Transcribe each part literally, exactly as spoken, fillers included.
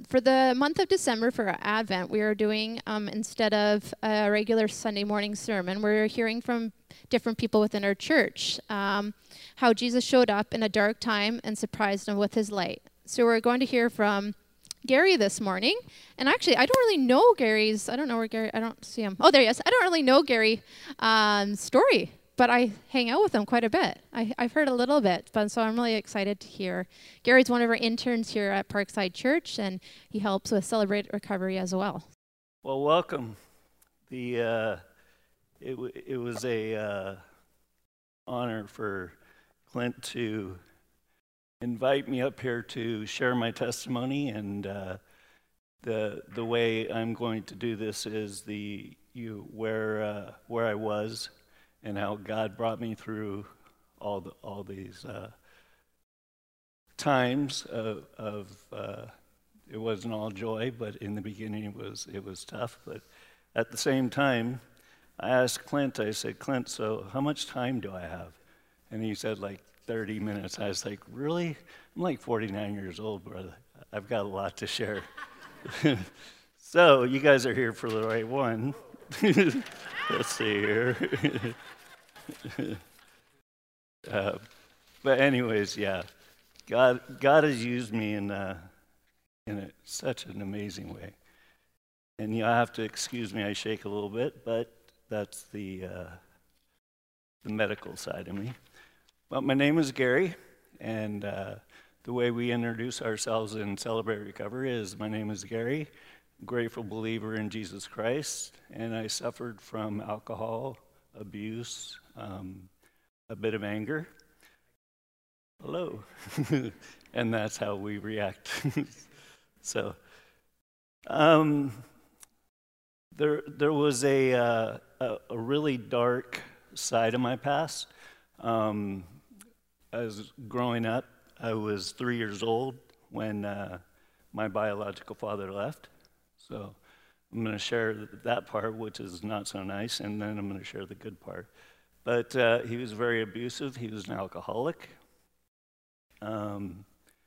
for the month of December, for our Advent, we are doing, um, instead of a regular Sunday morning sermon, we're hearing from different people within our church, um, how Jesus showed up in a dark time and surprised them with his light. So we're going to hear from Gary this morning. And actually, I don't really know Gary's, I don't know where Gary, I don't see him. Oh, there he is. I don't really know Gary's um, story, but I hang out with him quite a bit. I, I've heard a little bit, but so I'm really excited to hear. Gary's one of our interns here at Parkside Church, and he helps with Celebrate Recovery as well. Well, welcome. The uh, it w- it was a uh, honor for Clint to invite me up here to share my testimony, and uh, the the way I'm going to do this is the you where uh, where I was and how God brought me through all the all these uh, times of, of uh, it wasn't all joy, but in the beginning it was it was tough. But at the same time, I asked Clint. I said, Clint, so how much time do I have? And he said, like thirty minutes. I was like, really? I'm like forty-nine years old, brother. I've got a lot to share. So you guys are here for the right one. Let's see here. uh, but anyways, yeah, God God has used me in uh, in a, such an amazing way. And you have to excuse me, I shake a little bit, but that's the uh, the medical side of me. Well, my name is Gary, and uh, the way we introduce ourselves in Celebrate Recovery is my name is Gary, grateful believer in Jesus Christ, and I suffered from alcohol abuse, um, a bit of anger. Hello. And that's how we react. So, um, there there was a, uh, a a really dark side of my past. Um, as growing up, I was three years old when uh, my biological father left. So I'm going to share that part, which is not so nice, and then I'm going to share the good part. But uh, he was very abusive. He was an alcoholic. Um,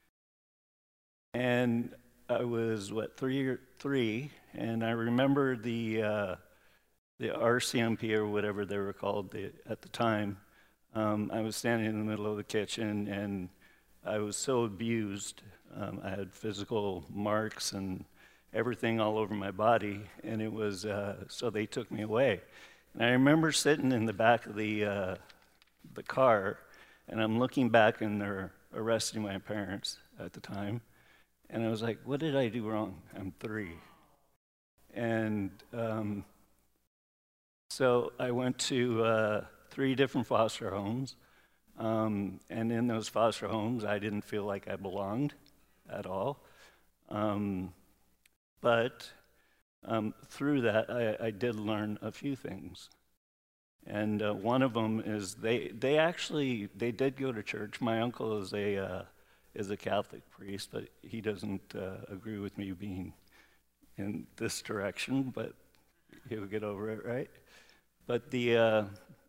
and I was, what, three, or three, and I remember the uh, the R C M P or whatever they were called the, at the time. Um, I was standing in the middle of the kitchen, and I was so abused. Um, I had physical marks and everything all over my body, and it was, uh, so they took me away. And I remember sitting in the back of the, uh, the car, and I'm looking back, and they're arresting my parents at the time, and I was like, what did I do wrong? I'm three. And um, so I went to uh, three different foster homes, um, and in those foster homes, I didn't feel like I belonged at all. Um, but um, through that, I, I did learn a few things. And uh, one of them is they they actually, they did go to church. My uncle is a uh, is a Catholic priest, but he doesn't uh, agree with me being in this direction, but he'll get over it, right? But the, uh,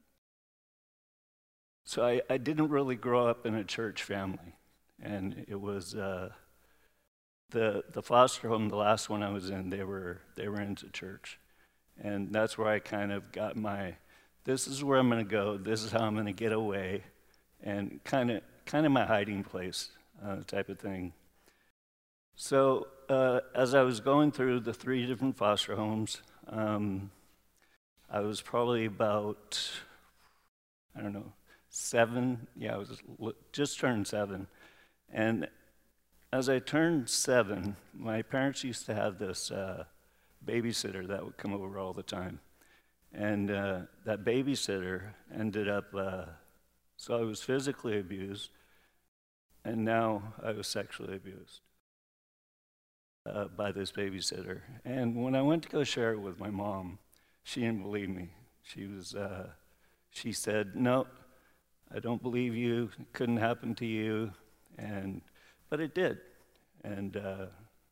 so I, I didn't really grow up in a church family. And it was, uh, the the foster home, the last one I was in, they were, they were into church. And that's where I kind of got my, this is where I'm gonna go, this is how I'm gonna get away, and kind of, kind of my hiding place uh, type of thing. So uh, as I was going through the three different foster homes, um, I was probably about, I don't know, seven. Yeah, I was just turned seven. And as I turned seven, my parents used to have this uh, babysitter that would come over all the time. And uh, that babysitter ended up, uh, so I was physically abused, and now I was sexually abused uh, by this babysitter. And when I went to go share it with my mom, she didn't believe me. She was, uh, she said, no, I don't believe you, it couldn't happen to you, and, but it did. And uh,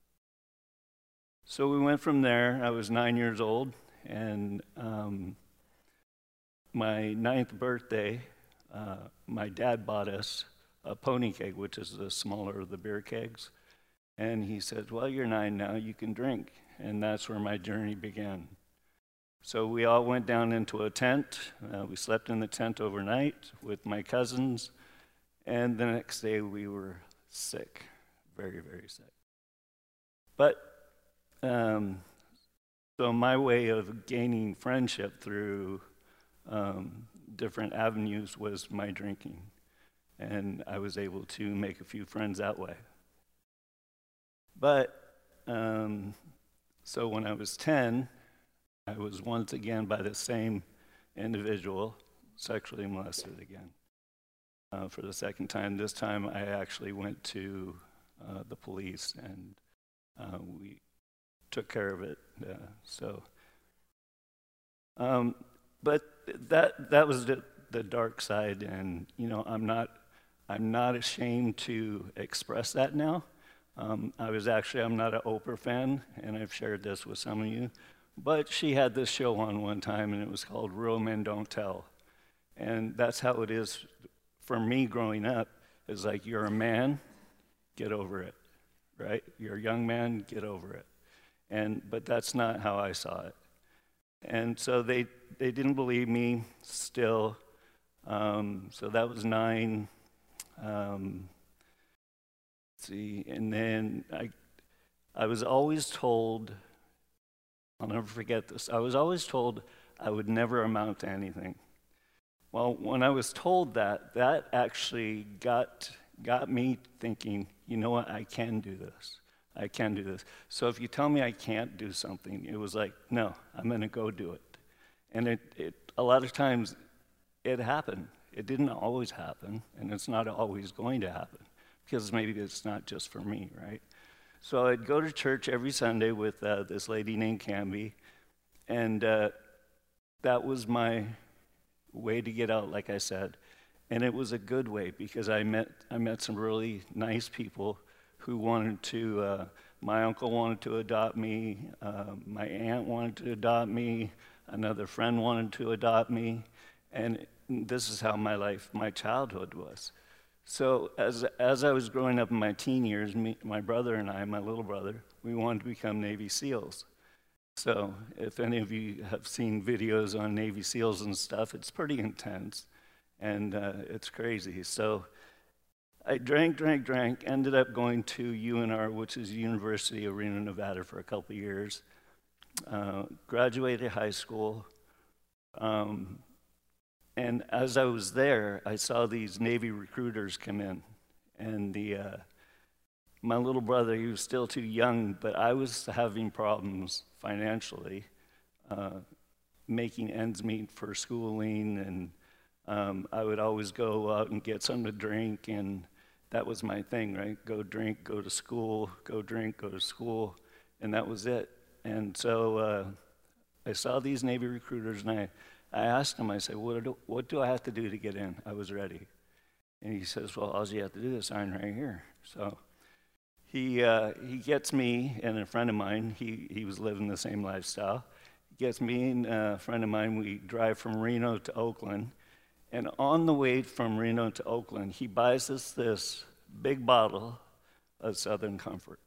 so we went from there. I was nine years old, and um, my ninth birthday, uh, my dad bought us a pony keg, which is the smaller of the beer kegs, And he said, well, you're nine now, you can drink. And that's where my journey began. So we all went down into a tent. Uh, we slept in the tent overnight with my cousins. And the next day we were sick, very, very sick. But, um, so my way of gaining friendship through um, different avenues was my drinking. And I was able to make a few friends that way. But, um, so when I was ten, I was once again by the same individual sexually molested again. Uh, for the second time. This time I actually went to uh, the police, and uh, we took care of it. Uh, so, um, but that that was the, the dark side, and you know I'm not I'm not ashamed to express that now. Um, I was actually I'm not an Oprah fan, and I've shared this with some of you. But she had this show on one time, and it was called Real Men Don't Tell, and that's how it is. For me growing up, is like, you're a man, get over it, right? You're a young man, get over it. And but that's not how I saw it. And so they they didn't believe me still. Um, so that was nine. Um, let's see, and then I I was always told, I'll never forget this, I was always told I would never amount to anything. Well, when I was told that, that actually got got me thinking, you know what, I can do this. I can do this. So if you tell me I can't do something, it was like, no, I'm going to go do it. And it, it a lot of times it happened. It didn't always happen, and it's not always going to happen, because maybe it's not just for me, right? So I'd go to church every Sunday with uh, this lady named Camby, and uh, that was my way to get out, like I said. And it was a good way, because I met I met some really nice people who wanted to, uh, my uncle wanted to adopt me, uh, my aunt wanted to adopt me, another friend wanted to adopt me, and this is how my life, my childhood was. So as as I was growing up in my teen years, me, my brother and I, my little brother, we wanted to become Navy SEALs. So if any of you have seen videos on Navy SEALs and stuff, it's pretty intense, and uh, it's crazy. So I drank, drank, drank, ended up going to U N R, which is University of Reno, Nevada, for a couple of years. Uh, graduated high school, um, and as I was there, I saw these Navy recruiters come in, and the uh, my little brother, he was still too young, but I was having problems financially, uh, making ends meet for schooling, and um, I would always go out and get something to drink, and that was my thing, right? Go drink, go to school, go drink, go to school, and that was it. And so uh, I saw these Navy recruiters, and I, I asked him, I said, what do, what do I have to do to get in? I was ready. And he says, well, all you have to do is sign right here. So he uh, he gets me and a friend of mine, he, he was living the same lifestyle, he gets me and a friend of mine, we drive from Reno to Oakland, and on the way from Reno to Oakland, he buys us this big bottle of Southern Comfort.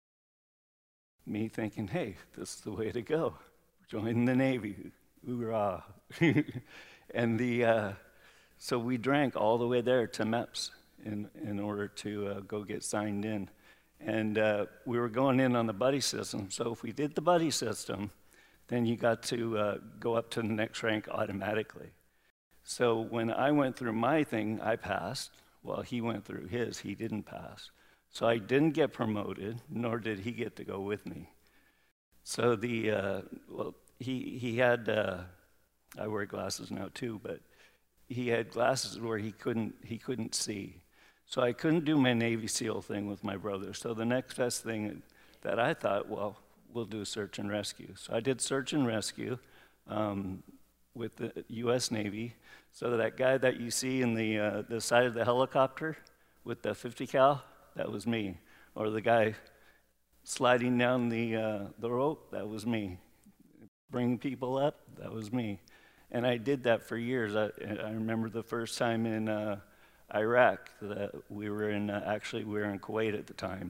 Me thinking, hey, this is the way to go. Join the Navy, hoorah. And the, uh, so we drank all the way there to MEPS in, in order to uh, go get signed in. And uh, we were going in on the buddy system, so if we did the buddy system, then you got to uh, go up to the next rank automatically. So when I went through my thing, I passed. Well, he went through his, he didn't pass. So I didn't get promoted, nor did he get to go with me. So the, uh, well, he, he had, uh, I wear glasses now too, but he had glasses where he couldn't, he couldn't see. So I couldn't do my Navy SEAL thing with my brother. So the next best thing that I thought, well, we'll do search and rescue. So I did search and rescue um, with the U S Navy. So that guy that you see in the, uh, the side of the helicopter with the fifty cal, that was me. Or the guy sliding down the, uh, the rope, that was me. Bring people up, that was me. And I did that for years. I, I remember the first time in uh, Iraq that we were in, uh, actually we were in Kuwait at the time.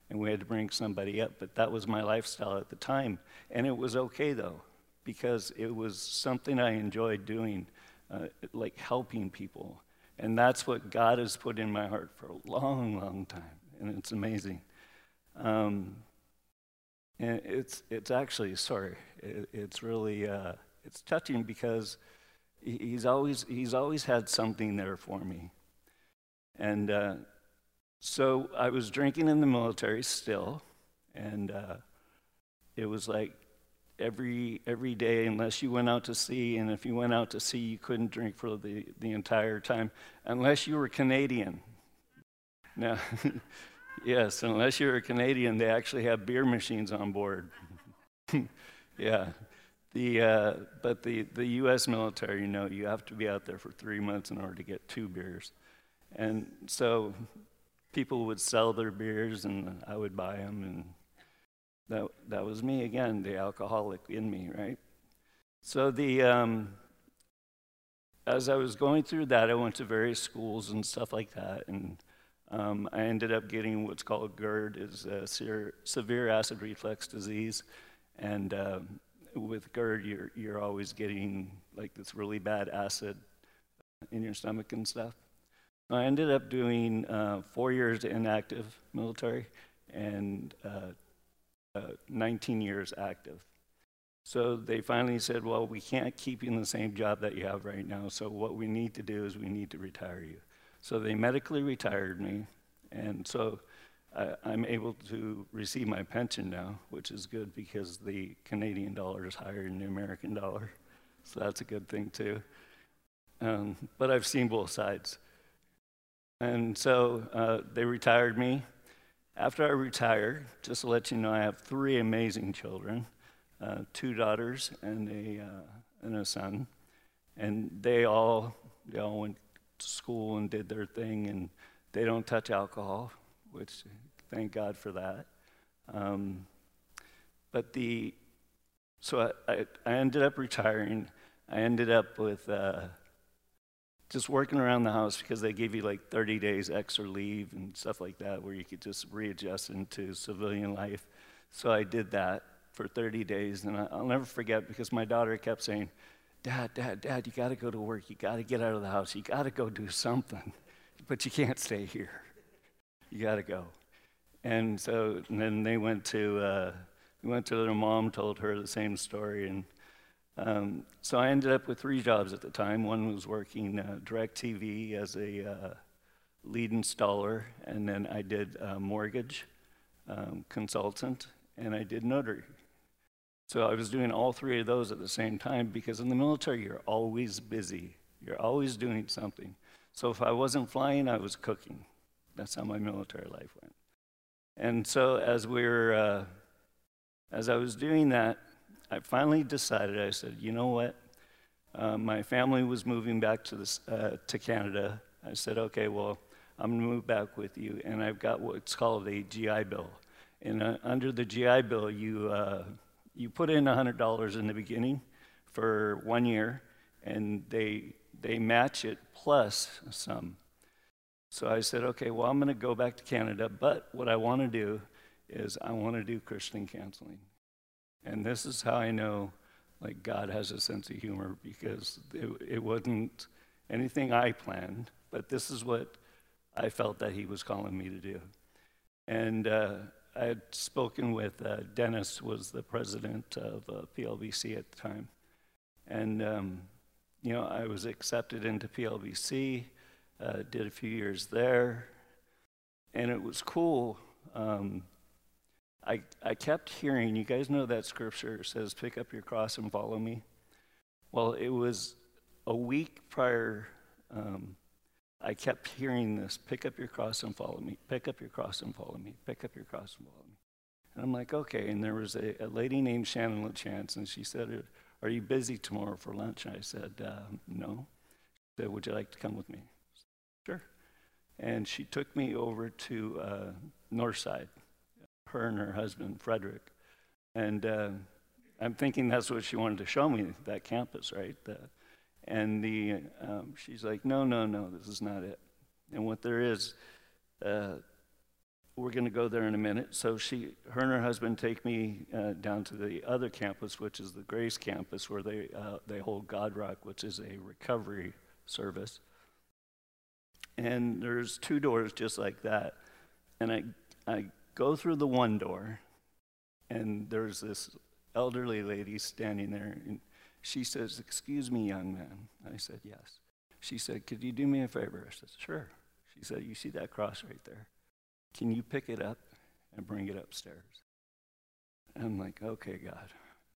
and we had to bring somebody up. But that was my lifestyle at the time. And it was okay, though, because it was something I enjoyed doing, uh, like helping people. And that's what God has put in my heart for a long, long time. And it's amazing. Um, and it's it's actually, sorry, it, it's really, uh, it's touching because he's always, he's always had something there for me. And uh, so I was drinking in the military still, and uh, it was like every every day, unless you went out to sea, and if you went out to sea, you couldn't drink for the, the entire time, unless you were Canadian. Now, yes, unless you're a Canadian, they actually have beer machines on board. Yeah. The, uh, but the, the U S military, you know, you have to be out there for three months in order to get two beers. And so people would sell their beers, and I would buy them, and that that was me again, the alcoholic in me, right? So the um, as I was going through that, I went to various schools and stuff like that, and um, I ended up getting what's called GERD, is a severe, severe acid reflux disease, and uh, with GERD, you're you're always getting like this really bad acid in your stomach and stuff. I ended up doing uh, four years in active military and uh, uh, nineteen years active. So they finally said, well, we can't keep you in the same job that you have right now, so what we need to do is we need to retire you. So they medically retired me, and so I, I'm able to receive my pension now, which is good because the Canadian dollar is higher than the American dollar, so that's a good thing too. Um, but I've seen both sides. And so uh, they retired me. After I retired, just to let you know, I have three amazing children, uh, two daughters and a uh, and a son, and they all they all went to school and did their thing, and they don't touch alcohol, which thank God for that. Um, but the so I, I I ended up retiring. I ended up with. Uh, Just working around the house because they gave you like thirty days extra leave and stuff like that where you could just readjust into civilian life. So I did that for thirty days, and I'll never forget because my daughter kept saying, Dad, Dad, Dad, you got to go to work. You got to get out of the house. You got to go do something, but you can't stay here. You got to go. And so and then they went to, uh, we went to their mom, told her the same story, and Um, so I ended up with three jobs at the time. One was working uh, DirecTV as a uh, lead installer, and then I did uh, mortgage um, consultant, and I did notary. So I was doing all three of those at the same time because in the military, you're always busy. You're always doing something. So if I wasn't flying, I was cooking. That's how my military life went. And so as we were, uh, as I was doing that, I finally decided, I said, you know what? Uh, my family was moving back to, this, uh, to Canada. I said, okay, well, I'm going to move back with you. And I've got what's called a G I Bill. And uh, under the G I Bill, you, uh, you put in one hundred dollars in the beginning for one year, and they, they match it plus some. So I said, okay, well, I'm going to go back to Canada, but what I want to do is I want to do Christian counseling. And this is how I know, like, God has a sense of humor because it, it wasn't anything I planned, but this is what I felt that he was calling me to do. And uh, I had spoken with uh, Dennis, was the president of uh, P L B C at the time. And, um, you know, I was accepted into P L B C, uh, did a few years there, and it was cool. Um, I, I kept hearing, you guys know that scripture says, pick up your cross and follow me? Well, it was a week prior, um, I kept hearing this, pick up your cross and follow me, pick up your cross and follow me, pick up your cross and follow me. And I'm like, okay, and there was a, a lady named Shannon LaChance, and she said, are you busy tomorrow for lunch? And I said, uh, no. She said, would you like to come with me? Sure. And she took me over to uh, Northside. Her and her husband, Frederick. And uh, I'm thinking that's what she wanted to show me, that campus, right? The, and the um, she's like, no, no, no, this is not it. And what there is, uh, we're going to go there in a minute. So she, her and her husband take me uh, down to the other campus, which is the Grace campus, where they uh, they hold God Rock, which is a recovery service. And there's two doors just like that. And I I go through the one door, and there's this elderly lady standing there, and she says, "Excuse me, young man." I said, "Yes." She said, "Could you do me a favor?" I said, "Sure." She said, "You see that cross right there? Can you pick it up and bring it upstairs?" I'm like, "Okay, God."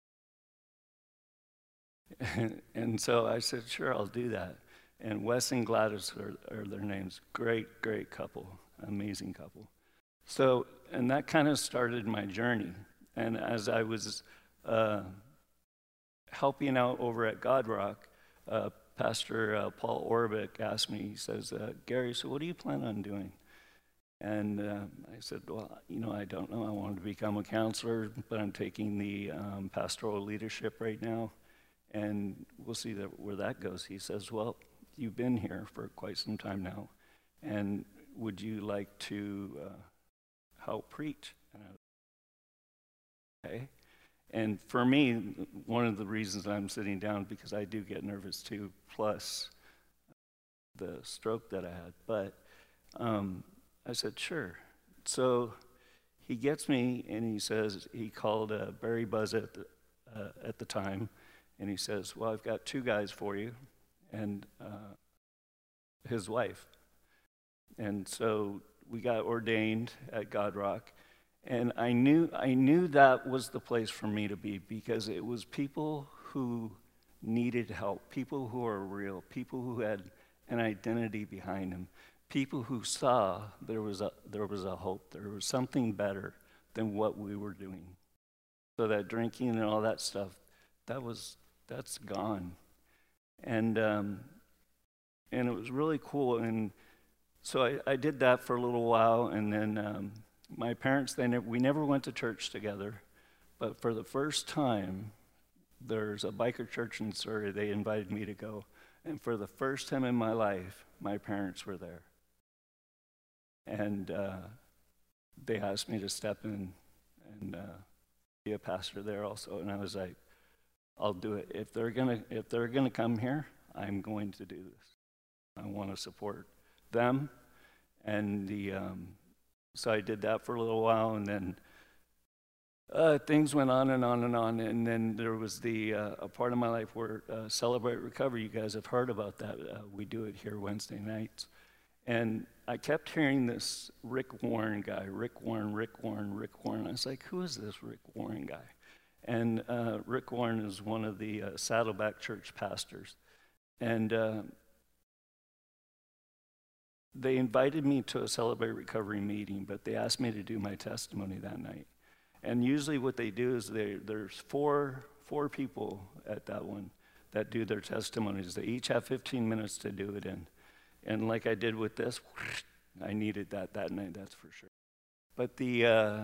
And, and so I said, "Sure, I'll do that." And Wes and Gladys are, are their names. Great, great couple, amazing couple. So, and that kind of started my journey. And as I was uh, helping out over at God Rock, uh, Pastor uh, Paul Orbick asked me, he says, uh, "Gary, so what do you plan on doing?" And uh, I said, "Well, you know, I don't know. I wanted to become a counselor, but I'm taking the um, pastoral leadership right now, and we'll see that, where that goes." He says, "Well, you've been here for quite some time now, and would you like to uh, help preach?" And I was, "Okay." And for me, one of the reasons I'm sitting down, because I do get nervous too, plus the stroke that I had, but um, I said, "Sure." So he gets me, and he says, he called uh, Barry Buzz at the, uh, at the time, and he says, "Well, I've got two guys for you, and uh, his wife." And so we got ordained at God Rock, and I knew I knew that was the place for me to be, because it was people who needed help, people who are real, people who had an identity behind them, people who saw there was a there was a hope, there was something better than what we were doing. So that drinking and all that stuff, that was that's gone, and um, and it was really cool. And so I, I did that for a little while, and then um, my parents, they never, we never went to church together, but for the first time, there's a biker church in Surrey. They invited me to go, and for the first time in my life, my parents were there. And uh, they asked me to step in and uh, be a pastor there also. And I was like, "I'll do it. If they're gonna, if they're gonna come here, I'm going to do this. I want to support them." And the um, so I did that for a little while, and then uh, things went on and on and on. And then there was the uh, a part of my life where uh, Celebrate Recovery. You guys have heard about that. Uh, we do it here Wednesday nights. And I kept hearing this Rick Warren guy, Rick Warren, Rick Warren, Rick Warren. I was like, "Who is this Rick Warren guy?" And uh, Rick Warren is one of the uh, Saddleback Church pastors. And uh, they invited me to a Celebrate Recovery meeting, but they asked me to do my testimony that night. And usually what they do is they, there's four, four people at that one that do their testimonies. They each have fifteen minutes to do it in. And like I did with this, I needed that that night, that's for sure. But the uh,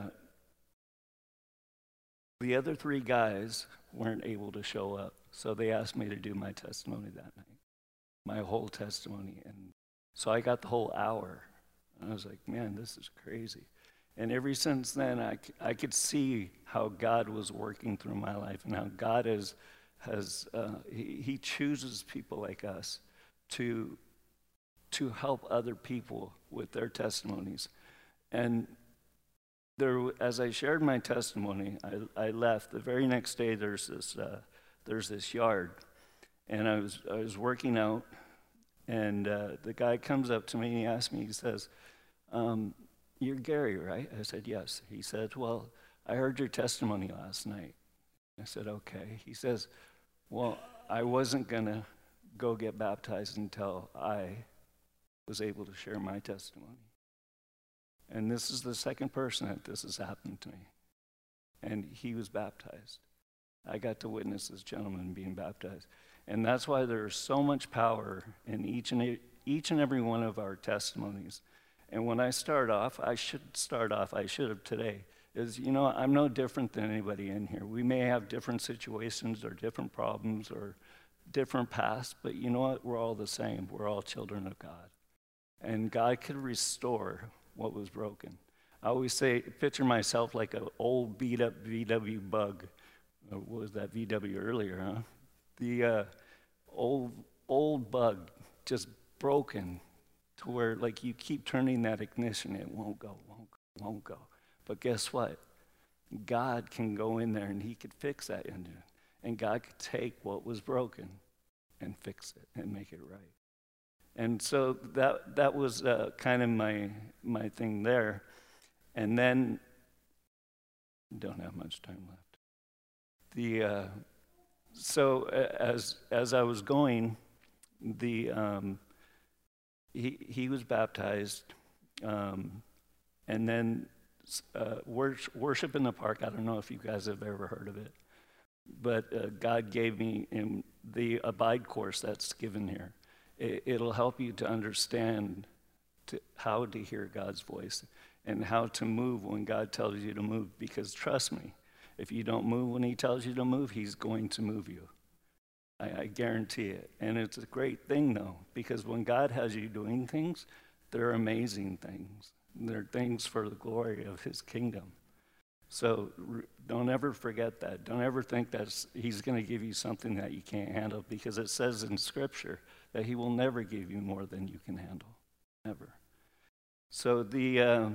the other three guys weren't able to show up, so they asked me to do my testimony that night, my whole testimony. And so I got the whole hour. And I was like, "Man, this is crazy." And ever since then, I, I could see how God was working through my life, and how God is, has, uh, he, he chooses people like us to to help other people with their testimonies. And there, as I shared my testimony, I, I left. The very next day, there's this uh, there's this yard, and I was I was working out, and uh, the guy comes up to me and he asks me, he says, um, "You're Gary, right?" I said, "Yes." He said, "Well, I heard your testimony last night." I said, "Okay." He says, "Well, I wasn't gonna go get baptized until I was able to share my testimony." And this is the second person that this has happened to me. And he was baptized. I got to witness this gentleman being baptized. And that's why there's so much power in each and, each and every one of our testimonies. And when I start off, I should start off, I should have today, is, you know, I'm no different than anybody in here. We may have different situations or different problems or different pasts, but you know what? We're all the same. We're all children of God. And God could restore what was broken. I always say, picture myself like an old beat up V W bug. Or what was that V W earlier, huh? The uh, old, old bug, just broken to where like you keep turning that ignition, it won't go, won't go, won't go. But guess what? God can go in there and he could fix that engine. And God could take what was broken and fix it and make it right. And so that that was uh, kind of my my thing there. And then, don't have much time left. The uh, so uh, as as I was going, the um, he he was baptized, um, and then uh, worship, worship in the park. I don't know if you guys have ever heard of it, but uh, God gave me in the Abide course that's given here. It, it'll help you to understand to how to hear God's voice and how to move when God tells you to move. Because trust me, if you don't move when he tells you to move, he's going to move you. I, I guarantee it. And it's a great thing, though, because when God has you doing things, they're amazing things. They're things for the glory of his kingdom. So r- don't ever forget that. Don't ever think that he's going to give you something that you can't handle, because it says in Scripture that he will never give you more than you can handle. Never. So the uh,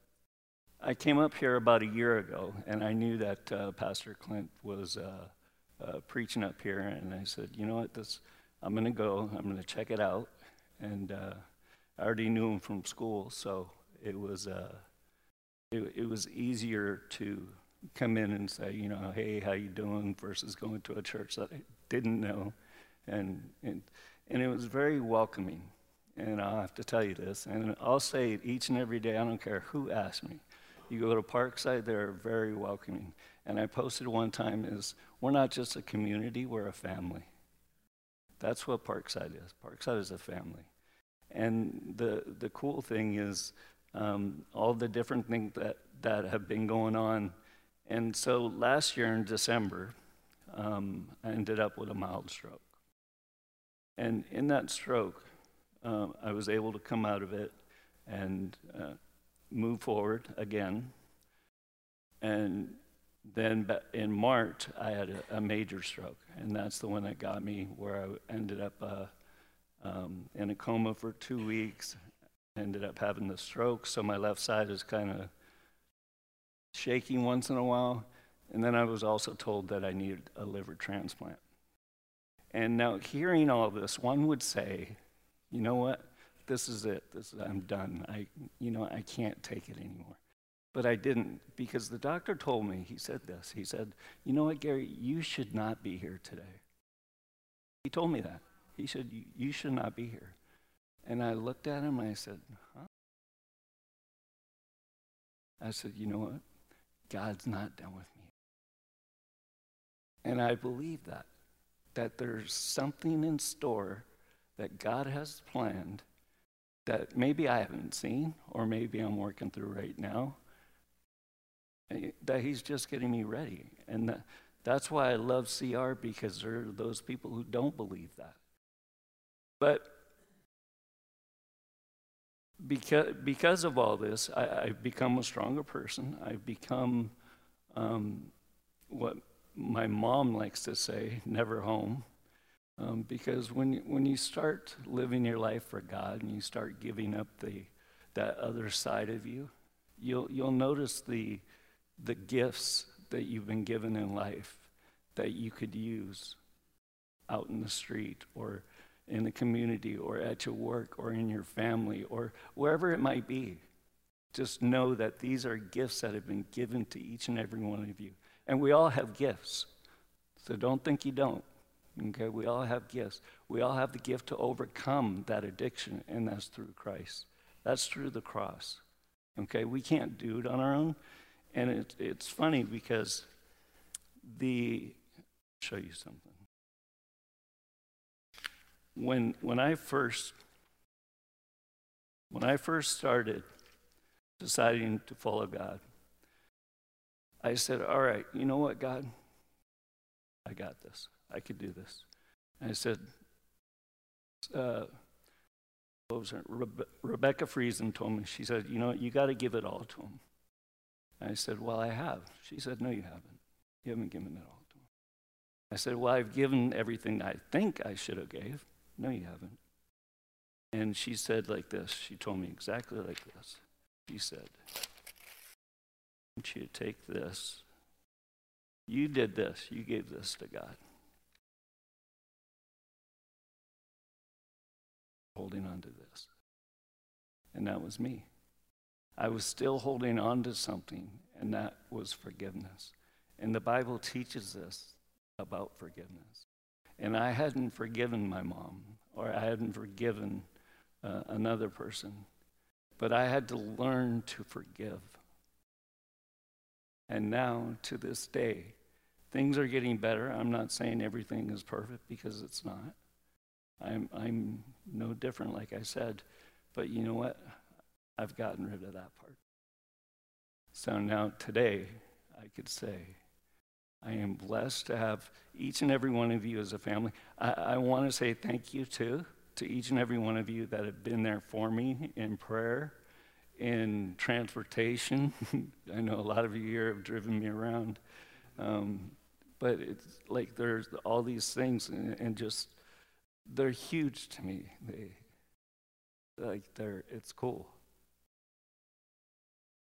I came up here about a year ago, and I knew that uh, Pastor Clint was uh, uh, preaching up here, and I said, you know what, this I'm going to go. I'm going to check it out. And uh, I already knew him from school, so it was uh, it, it was easier to come in and say, you know, hey, how you doing, versus going to a church that I didn't know, and and and it was very welcoming. And I'll have to tell you this, and I'll say it each and every day. I don't care who asks me. You go to Parkside, they're very welcoming. And I posted one time is, we're not just a community, we're a family. That's what Parkside is. Parkside is a family. And the the cool thing is um, all the different things that, that have been going on. And so last year in December, um, I ended up with a mild stroke. And in that stroke, Um, I was able to come out of it and uh, move forward again. And then in March, I had a, a major stroke, and that's the one that got me where I ended up uh, um, in a coma for two weeks, ended up having the stroke, so my left side is kind of shaking once in a while. And then I was also told that I needed a liver transplant. And now hearing all this, one would say, you know what? This is it. This is, I'm done. I, you know, I can't take it anymore. But I didn't, because the doctor told me, he said this. He said, you know what, Gary, you should not be here today. He told me that. He said, you, you should not be here. And I looked at him and I said, huh? I said, you know what? God's not done with me. And I believe that, that there's something in store that God has planned that maybe I haven't seen, or maybe I'm working through right now, that he's just getting me ready. And that, that's why I love C R, because there are those people who don't believe that. But because, because of all this, I, I've become a stronger person. I've become um, what my mom likes to say, never home. Um, because when when you start living your life for God and you start giving up the that other side of you, you'll you'll notice the the gifts that you've been given in life that you could use out in the street or in the community or at your work or in your family or wherever it might be. Just know that these are gifts that have been given to each and every one of you. And we all have gifts. So don't think you don't. Okay, we all have gifts. We all have the gift to overcome that addiction, and that's through Christ. That's through the cross. Okay, we can't do it on our own. And it, it's funny because the, I'll show you something. When when I first when I first started deciding to follow God, I said, all right, you know what, God? I got this. I could do this. And I said, uh, what was her? Rebe- Rebecca Friesen told me, she said, you know what, you got to give it all to him. I said, well, I have. She said, no, you haven't. You haven't given it all to him. I said, well, I've given everything I think I should have gave. No, you haven't. And she said like this. She told me exactly like this. She said, I want you to take this. You did this. You gave this to God. Holding on to this. And that was me. I was still holding on to something, and that was forgiveness. And the Bible teaches us about forgiveness. And I hadn't forgiven my mom, or I hadn't forgiven uh, another person, but I had to learn to forgive. And now, to this day, things are getting better. I'm not saying everything is perfect, because it's not. I'm, I'm no different, like I said. But you know what? I've gotten rid of that part. So now today, I could say, I am blessed to have each and every one of you as a family. I, I want to say thank you, too, to each and every one of you that have been there for me in prayer, in transportation. I know a lot of you here have driven me around. Um, but it's like there's all these things, and, and just, they're huge to me. They, like, they're, it's cool.